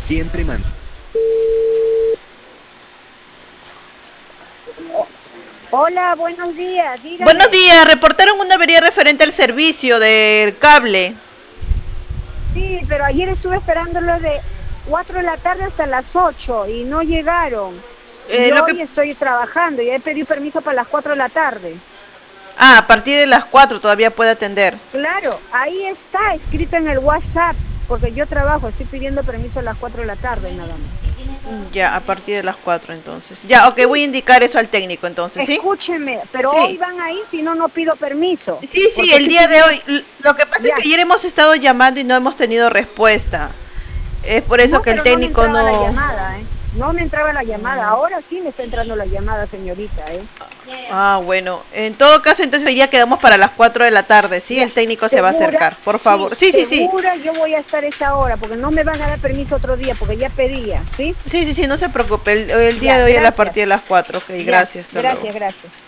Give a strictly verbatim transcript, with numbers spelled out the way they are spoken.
Siempre man. Hola, buenos días. Dígame. Buenos días, reportaron una avería referente al servicio del cable. Sí, pero ayer estuve esperándolo de cuatro de la tarde hasta las ocho y no llegaron. Eh, y lo hoy que... estoy trabajando y he pedido permiso para las cuatro de la tarde. Ah, a partir de las cuatro todavía puede atender. Claro, ahí está escrito en el WhatsApp, porque yo trabajo, estoy pidiendo permiso a las cuatro de la tarde nada más. Ya, a partir de las cuatro entonces. Ya, ok, voy a indicar eso al técnico entonces, ¿sí? Escúcheme, pero Sí. hoy van ahí, si no, no pido permiso. Sí, sí, el día de hoy. Lo que pasa Ya. es que ayer hemos estado llamando y no hemos tenido respuesta. Es por eso No, que el pero técnico no me entraba no... la llamada, ¿eh? No me entraba la llamada, ahora sí me está entrando la llamada, señorita, ¿eh? Ah, bueno, en todo caso entonces hoy día quedamos para las cuatro de la tarde, ¿sí? Ya. El técnico se va a ¿Segura? acercar, por favor. Sí, sí, sí. Segura, yo voy a estar esa hora, porque no me van a dar permiso otro día, porque ya pedía, ¿sí? Sí, sí, sí, no se preocupe, el, el día Ya, de hoy a la gracias. partir de las cuatro, ok, Ya, gracias, hasta luego. Gracias, gracias.